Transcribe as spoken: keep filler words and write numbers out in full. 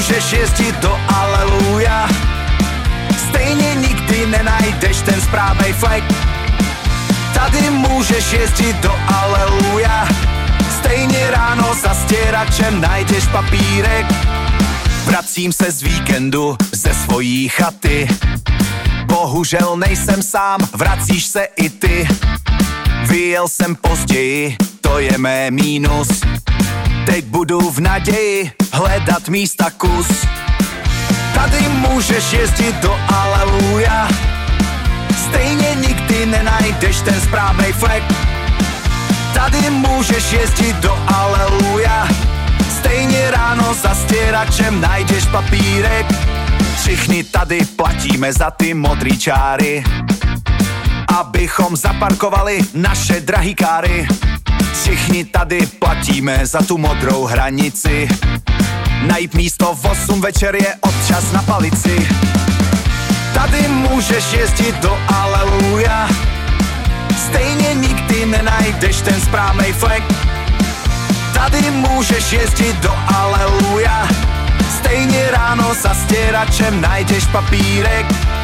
můžeš jezdit do Aleluja. Stejně nikdy nenajdeš ten správnej flek. Tady můžeš jezdit do Aleluja. Stejně ráno za stěračem najdeš papírek. Vracím se z víkendu ze svojí chaty. Bohužel nejsem sám, vracíš se i ty. Vyjel jsem později, to je mé mínus. Teď budu v naději hledat místa kus. Tady můžeš jezdit do Aleluja. Stejně nikdy nenajdeš ten správnej flek. Tady můžeš jezdit do Aleluja. Stejně ráno za stěračem najdeš papírek. Všichni tady platíme za ty modrý čáry, abychom zaparkovali naše drahý káry. Všichni tady platíme za tu modrou hranici. Najít místo v osm večer je občas na palici. Tady můžeš jezdit do Aleluja. Stejně nikdy nenajdeš ten správnej flek. Tady můžeš jezdit do Aleluja. Stejně ráno za stěračem najdeš papírek.